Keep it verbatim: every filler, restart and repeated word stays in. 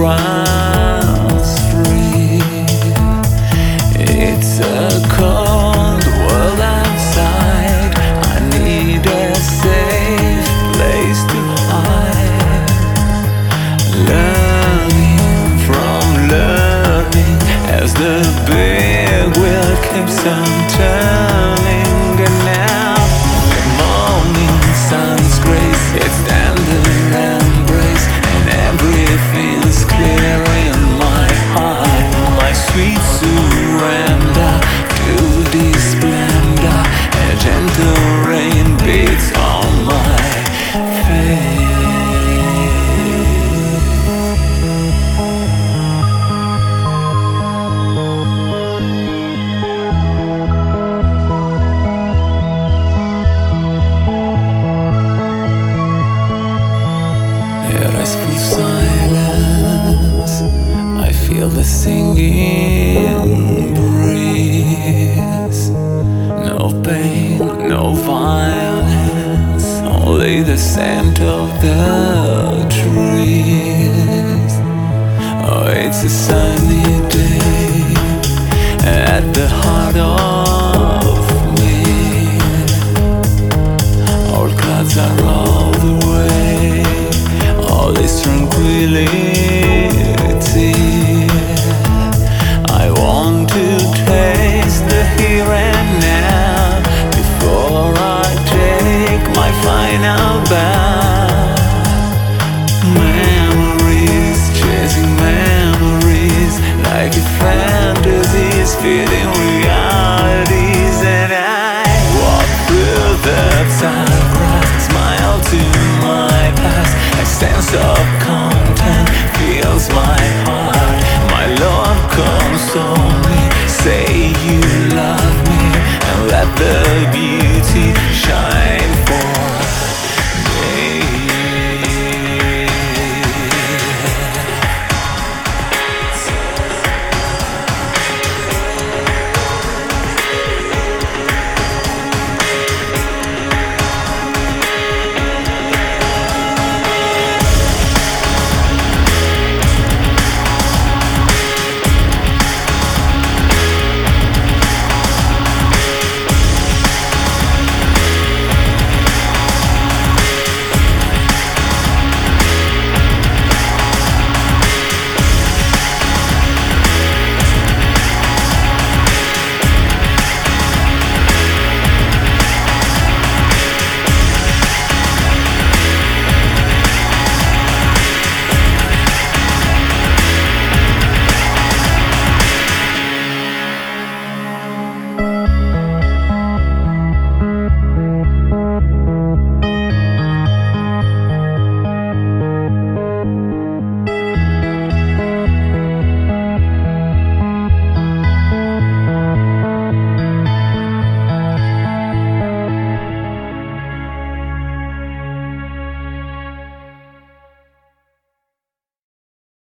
runs free. It's a cold world outside. I need a safe place to hide. Learning from learning as the big wheel keeps on turning. And now the morning sun's grace, its tender embrace, and everything's clear in my heart. My sweet surrender to this splendor. A gentle rain beats on my face. Restful silence, I feel the singing breeze. No pain, no violence, only the scent of the trees. Oh, it's a sunny day at the heart of me. All clouds are rolled away, all is tranquility. I want to taste the here and now before I take my final bow. Memories, chasing memories, like a fantasies feeding realities. And I walk through the time